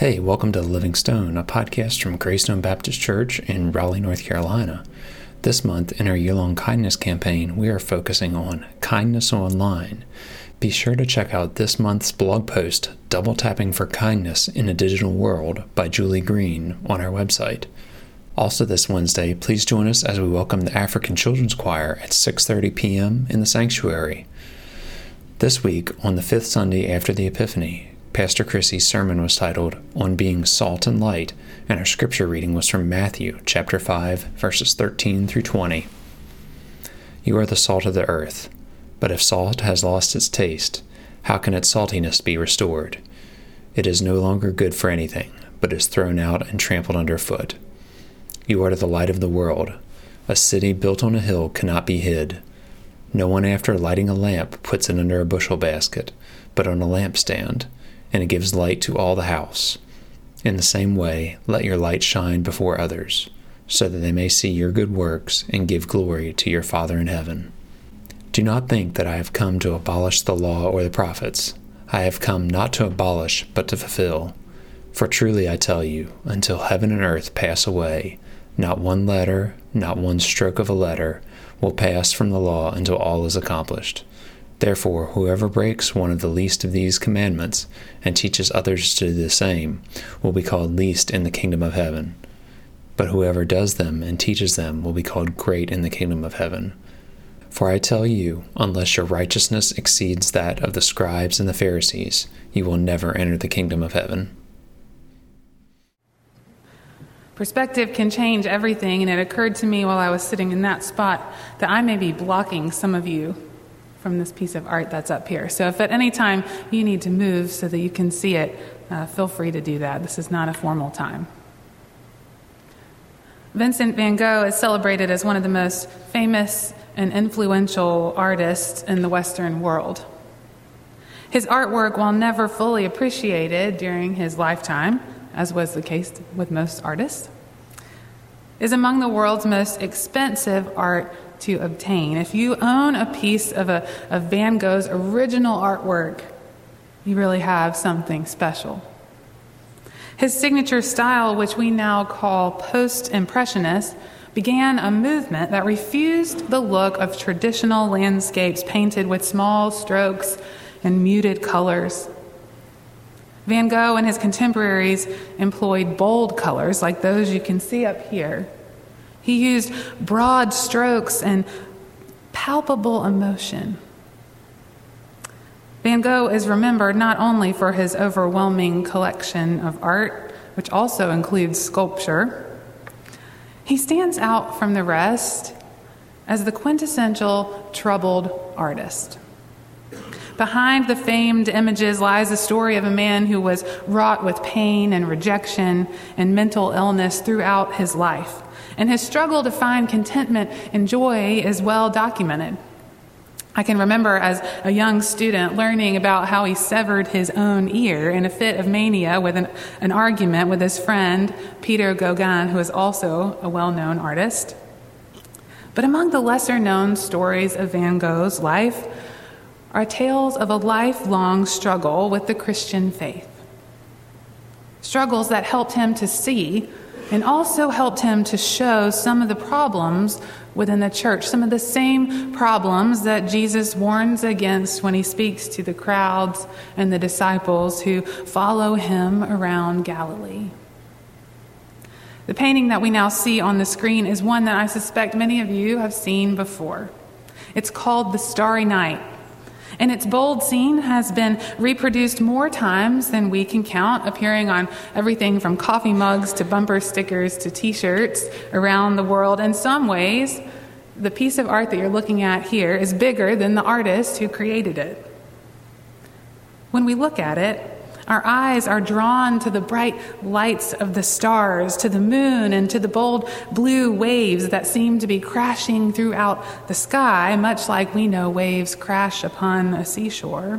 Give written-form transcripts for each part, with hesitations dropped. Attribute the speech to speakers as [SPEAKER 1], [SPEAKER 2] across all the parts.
[SPEAKER 1] Hey, welcome to The Living Stone, a podcast from Greystone Baptist Church in Raleigh, North Carolina. This month, in our year-long kindness campaign, we are focusing on kindness online. Be sure to check out this month's blog post, Double Tapping for Kindness in a Digital World by Julie Green, on our website. Also this Wednesday, please join us as we welcome the African Children's Choir at 6:30 p.m. in the sanctuary. This week, on the fifth Sunday after the Epiphany, Pastor Chrissy's sermon was titled, On Being Salt and Light, and our scripture reading was from Matthew chapter 5, verses 13 through 20. You are the salt of the earth, but if salt has lost its taste, how can its saltiness be restored? It is no longer good for anything, but is thrown out and trampled underfoot. You are the light of the world. A city built on a hill cannot be hid. No one after lighting a lamp puts it under a bushel basket, but on a lampstand, and it gives light to all the house. In the same way, let your light shine before others, so that they may see your good works and give glory to your Father in heaven. Do not think that I have come to abolish the law or the prophets. I have come not to abolish, but to fulfill. For truly I tell you, until heaven and earth pass away, not one letter, not one stroke of a letter, will pass from the law until all is accomplished. Therefore, whoever breaks one of the least of these commandments and teaches others to do the same will be called least in the kingdom of heaven. But whoever does them and teaches them will be called great in the kingdom of heaven. For I tell you, unless your righteousness exceeds that of the scribes and the Pharisees, you will never enter the kingdom of heaven.
[SPEAKER 2] Perspective can change everything, and it occurred to me while I was sitting in that spot that I may be blocking some of you from this piece of art that's up here. So if at any time you need to move so that you can see it, feel free to do that. This is not a formal time. Vincent van Gogh is celebrated as one of the most famous and influential artists in the Western world. His artwork, while never fully appreciated during his lifetime, as was the case with most artists, is among the world's most expensive art to obtain. If you own a piece of Van Gogh's original artwork, you really have something special. His signature style, which we now call post-impressionist, began a movement that refused the look of traditional landscapes painted with small strokes and muted colors. Van Gogh and his contemporaries employed bold colors like those you can see up here. He used broad strokes and palpable emotion. Van Gogh is remembered not only for his overwhelming collection of art, which also includes sculpture. He stands out from the rest as the quintessential troubled artist. Behind the famed images lies the story of a man who was wrought with pain and rejection and mental illness throughout his life. And his struggle to find contentment and joy is well documented. I can remember as a young student learning about how he severed his own ear in a fit of mania with an argument with his friend, Peter Gauguin, who is also a well-known artist. But among the lesser-known stories of Van Gogh's life are tales of a lifelong struggle with the Christian faith. Struggles that helped him to see and also helped him to show some of the problems within the church, some of the same problems that Jesus warns against when he speaks to the crowds and the disciples who follow him around Galilee. The painting that we now see on the screen is one that I suspect many of you have seen before. It's called The Starry Night. And its bold scene has been reproduced more times than we can count, appearing on everything from coffee mugs to bumper stickers to T-shirts around the world. In some ways, the piece of art that you're looking at here is bigger than the artist who created it. When we look at it, our eyes are drawn to the bright lights of the stars, to the moon, and to the bold blue waves that seem to be crashing throughout the sky, much like we know waves crash upon a seashore.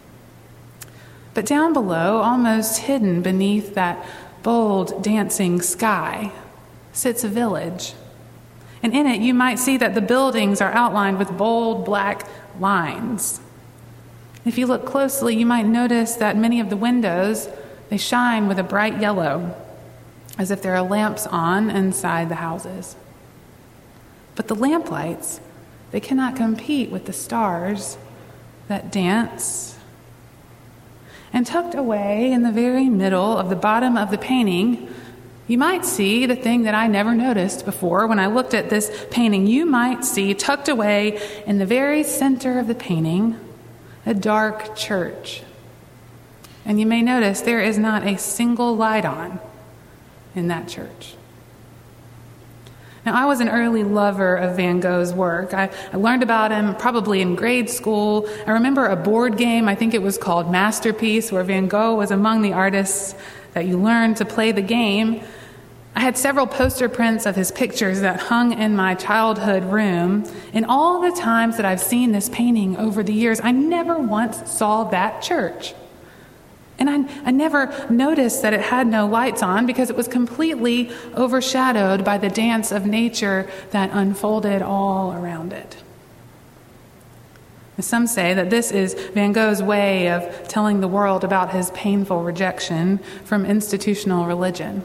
[SPEAKER 2] But down below, almost hidden beneath that bold, dancing sky, sits a village. And in it, you might see that the buildings are outlined with bold black lines. If you look closely, you might notice that many of the windows They shine with a bright yellow, as if there are lamps on inside the houses. But the lamplights, they cannot compete with the stars that dance. And tucked away in the very middle of the bottom of the painting, you might see the thing that I never noticed before when I looked at this painting. You might see tucked away in the very center of the painting a dark church. And you may notice there is not a single light on in that church. Now, I was an early lover of Van Gogh's work. I learned about him probably in grade school. I remember a board game, I think it was called Masterpiece, where Van Gogh was among the artists that you learned to play the game. I had several poster prints of his pictures that hung in my childhood room. In all the times that I've seen this painting over the years, I never once saw that church. And I never noticed that it had no lights on because it was completely overshadowed by the dance of nature that unfolded all around it. Some say that this is Van Gogh's way of telling the world about his painful rejection from institutional religion.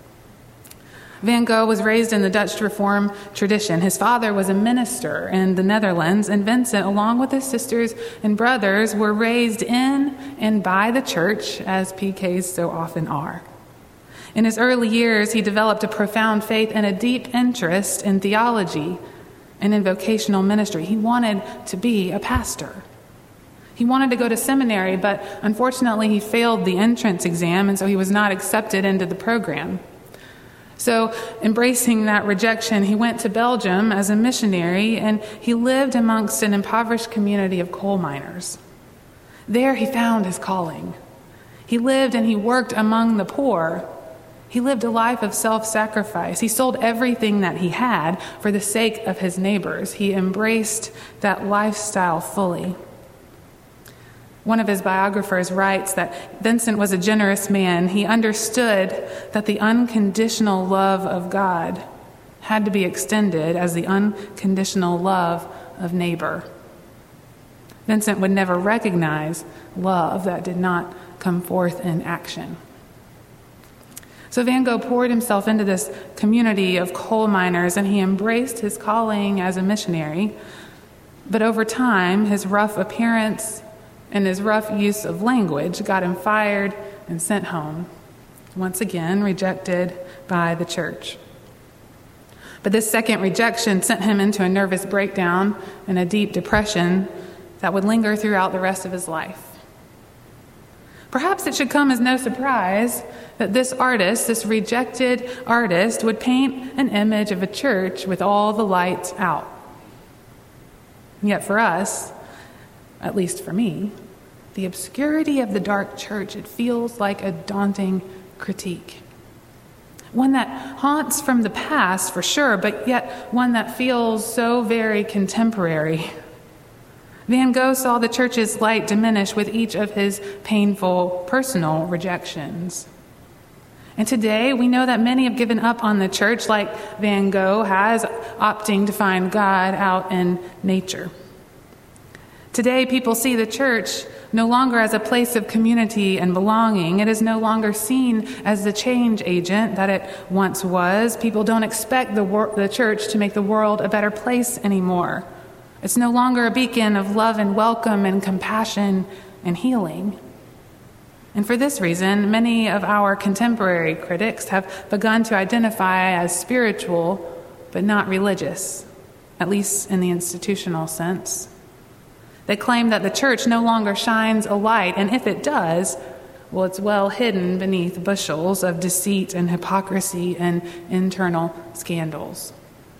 [SPEAKER 2] Van Gogh was raised in the Dutch Reform tradition. His father was a minister in the Netherlands, and Vincent, along with his sisters and brothers, were raised in and by the church, as PKs so often are. In his early years, he developed a profound faith and a deep interest in theology and in vocational ministry. He wanted to be a pastor. He wanted to go to seminary, but unfortunately he failed the entrance exam, and so he was not accepted into the program. So, embracing that rejection, he went to Belgium as a missionary, and he lived amongst an impoverished community of coal miners. There he found his calling. He lived and he worked among the poor. He lived a life of self-sacrifice. He sold everything that he had for the sake of his neighbors. He embraced that lifestyle fully. One of his biographers writes that Vincent was a generous man. He understood that the unconditional love of God had to be extended as the unconditional love of neighbor. Vincent would never recognize love that did not come forth in action. So Van Gogh poured himself into this community of coal miners, and he embraced his calling as a missionary. But over time, his rough appearance and his rough use of language got him fired and sent home, once again rejected by the church. But this second rejection sent him into a nervous breakdown and a deep depression that would linger throughout the rest of his life. Perhaps it should come as no surprise that this artist, this rejected artist, would paint an image of a church with all the lights out. And yet for us, at least for me, the obscurity of the dark church, it feels like a daunting critique. One that haunts from the past, for sure, but yet one that feels so very contemporary. Van Gogh saw the church's light diminish with each of his painful personal rejections. And today, we know that many have given up on the church, like Van Gogh has, opting to find God out in nature. Today, people see the church no longer as a place of community and belonging. It is no longer seen as the change agent that it once was. People don't expect the church to make the world a better place anymore. It's no longer a beacon of love and welcome and compassion and healing. And for this reason, many of our contemporary critics have begun to identify as spiritual, but not religious, at least in the institutional sense. They claim that the church no longer shines a light, and if it does, well, it's well hidden beneath bushels of deceit and hypocrisy and internal scandals.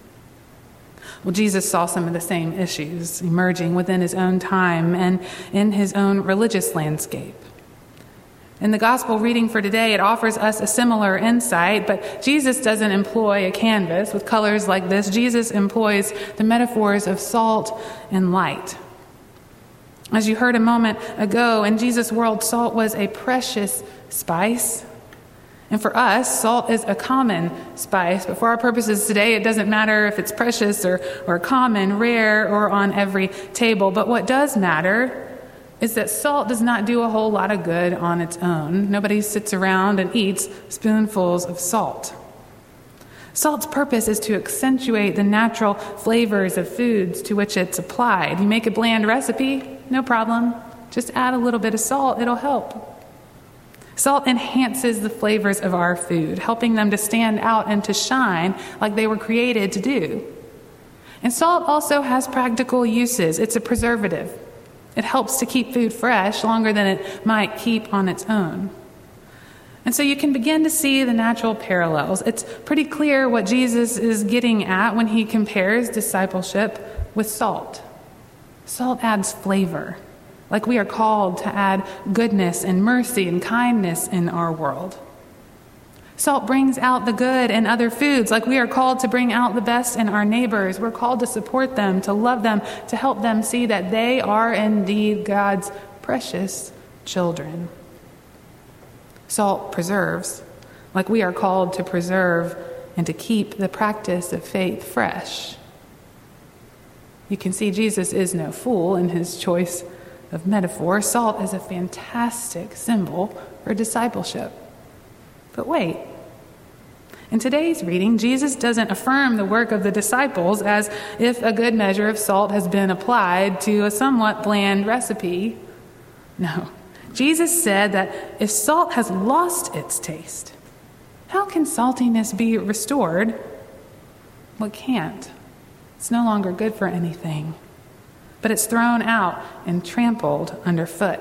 [SPEAKER 2] Well, Jesus saw some of the same issues emerging within his own time and in his own religious landscape. In the gospel reading for today, it offers us a similar insight, but Jesus doesn't employ a canvas with colors like this. Jesus employs the metaphors of salt and light. As you heard a moment ago, in Jesus' world, salt was a precious spice. And for us, salt is a common spice. But for our purposes today, it doesn't matter if it's precious or common, rare, or on every table. But what does matter is that salt does not do a whole lot of good on its own. Nobody sits around and eats spoonfuls of salt. Salt's purpose is to accentuate the natural flavors of foods to which it's applied. You make a bland recipe, no problem. Just add a little bit of salt, it'll help. Salt enhances the flavors of our food, helping them to stand out and to shine like they were created to do. And salt also has practical uses. It's a preservative. It helps to keep food fresh longer than it might keep on its own. And so you can begin to see the natural parallels. It's pretty clear what Jesus is getting at when he compares discipleship with salt. Salt adds flavor, like we are called to add goodness and mercy and kindness in our world. Salt brings out the good in other foods, like we are called to bring out the best in our neighbors. We're called to support them, to love them, to help them see that they are indeed God's precious children. Salt preserves, like we are called to preserve and to keep the practice of faith fresh. You can see Jesus is no fool in his choice of metaphor. Salt is a fantastic symbol for discipleship. But wait, in today's reading, Jesus doesn't affirm the work of the disciples as if a good measure of salt has been applied to a somewhat bland recipe. No, Jesus said that if salt has lost its taste, how can saltiness be restored? Well, it can't. It's no longer good for anything, but it's thrown out and trampled underfoot.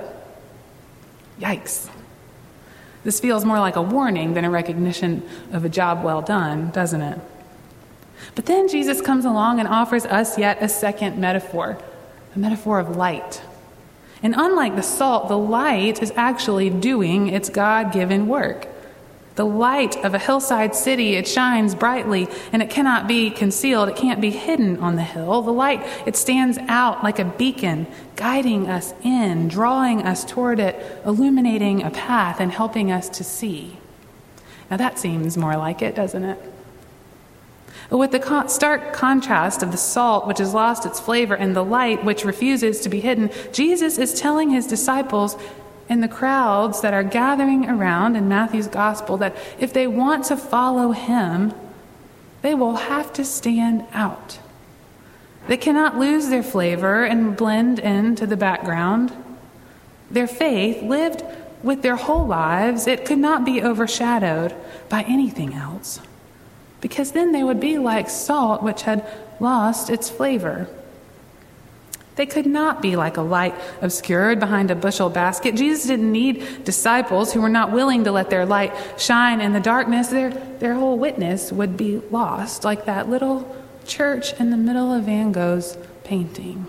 [SPEAKER 2] Yikes. This feels more like a warning than a recognition of a job well done, doesn't it? But then Jesus comes along and offers us yet a second metaphor, a metaphor of light. And unlike the salt, the light is actually doing its God-given work. The light of a hillside city, it shines brightly, and it cannot be concealed. It can't be hidden on the hill. The light, it stands out like a beacon, guiding us in, drawing us toward it, illuminating a path and helping us to see. Now that seems more like it, doesn't it? But with the stark contrast of the salt, which has lost its flavor, and the light, which refuses to be hidden, Jesus is telling his disciples and the crowds that are gathering around in Matthew's gospel that if they want to follow him, they will have to stand out. They cannot lose their flavor and blend into the background. Their faith, lived with their whole lives, it could not be overshadowed by anything else, because then they would be like salt which had lost its flavor. They could not be like a light obscured behind a bushel basket. Jesus didn't need disciples who were not willing to let their light shine in the darkness. Their whole witness would be lost, like that little church in the middle of Van Gogh's painting.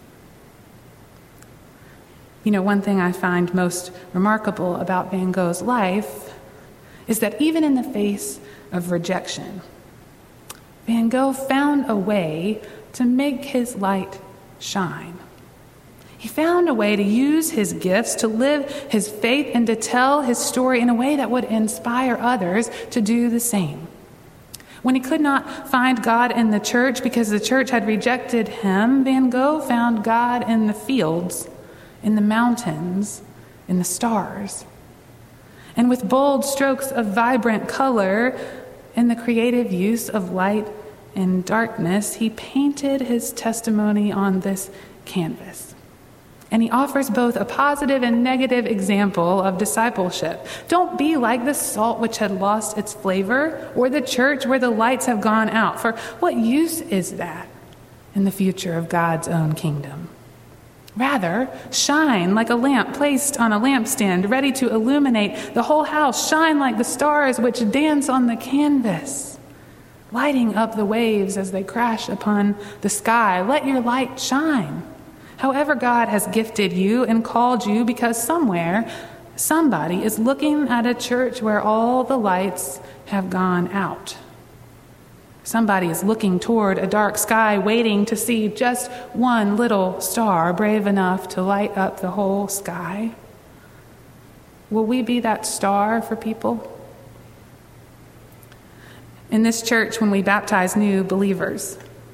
[SPEAKER 2] You know, one thing I find most remarkable about Van Gogh's life is that even in the face of rejection, Van Gogh found a way to make his light shine. He found a way to use his gifts to live his faith and to tell his story in a way that would inspire others to do the same. When he could not find God in the church because the church had rejected him, Van Gogh found God in the fields, in the mountains, in the stars. And with bold strokes of vibrant color and the creative use of light and darkness, he painted his testimony on this canvas. And he offers both a positive and negative example of discipleship. Don't be like the salt which had lost its flavor, or the church where the lights have gone out. For what use is that in the future of God's own kingdom? Rather, shine like a lamp placed on a lampstand, ready to illuminate the whole house. Shine like the stars which dance on the canvas, lighting up the waves as they crash upon the sky. Let your light shine, however God has gifted you and called you, because somewhere, somebody is looking at a church where all the lights have gone out. Somebody is looking toward a dark sky, waiting to see just one little star brave enough to light up the whole sky. Will we be that star for people? In this church, when we baptize new believers,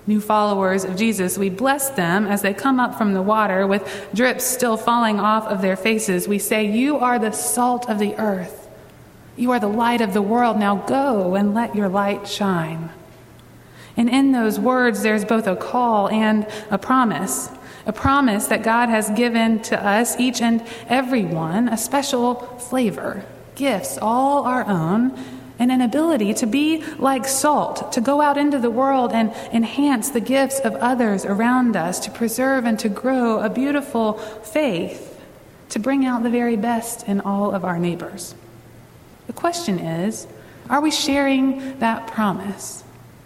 [SPEAKER 2] new followers of Jesus, we bless them as they come up from the water with drips still falling off of their faces. We say, "You are the salt of the earth. You are the light of the world. Now go and let your light shine." And in those words, there's both a call and a promise that God has given to us, each and every one, a special flavor, gifts all our own, and an ability to be like salt, to go out into the world and enhance the gifts of others around us, to preserve and to grow a beautiful faith, to bring out the very best in all of our neighbors. The question is, are we sharing that promise?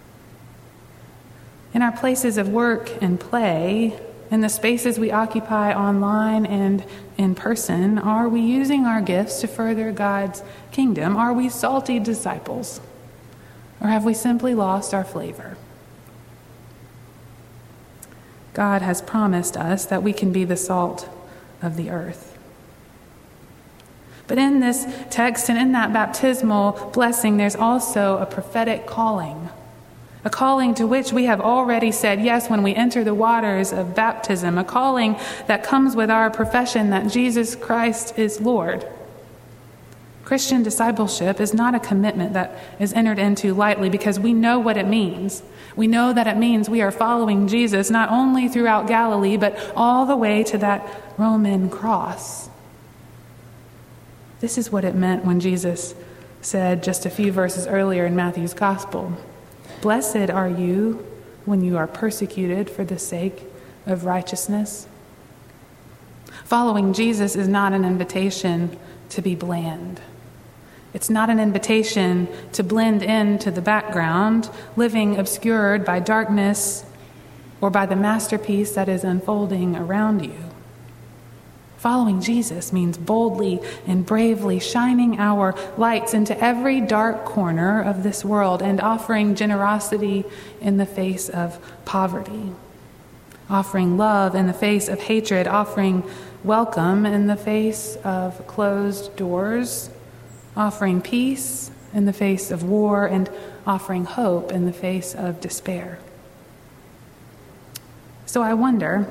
[SPEAKER 2] In our places of work and play, in the spaces we occupy online and in person, are we using our gifts to further God's kingdom? Are we salty disciples? Or have we simply lost our flavor? God has promised us that we can be the salt of the earth. But in this text and in that baptismal blessing, there's also a prophetic calling. A calling to which we have already said yes when we enter the waters of baptism. A calling that comes with our profession that Jesus Christ is Lord. Christian discipleship is not a commitment that is entered into lightly because we know what it means. We know that it means we are following Jesus not only throughout Galilee, but all the way to that Roman cross. This is what it meant when Jesus said just a few verses earlier in Matthew's Gospel, "Blessed are you when you are persecuted for the sake of righteousness." Following Jesus is not an invitation to be bland. It's not an invitation to blend into the background, living obscured by darkness or by the masterpiece that is unfolding around you. Following Jesus means boldly and bravely shining our lights into every dark corner of this world and offering generosity in the face of poverty, offering love in the face of hatred, offering welcome in the face of closed doors, offering peace in the face of war, and offering hope in the face of despair. So I wonder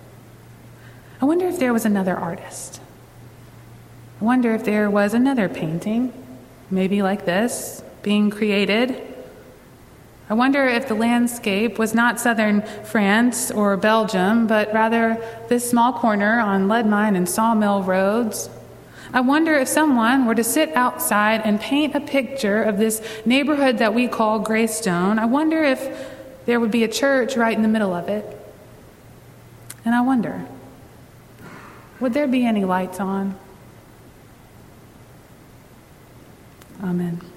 [SPEAKER 2] if there was another artist. I wonder if there was another painting, maybe like this, being created. I wonder if the landscape was not southern France or Belgium, but rather this small corner on lead mine and sawmill roads. I wonder if someone were to sit outside and paint a picture of this neighborhood that we call Greystone. I wonder if there would be a church right in the middle of it. And I wonder, would there be any lights on? Amen.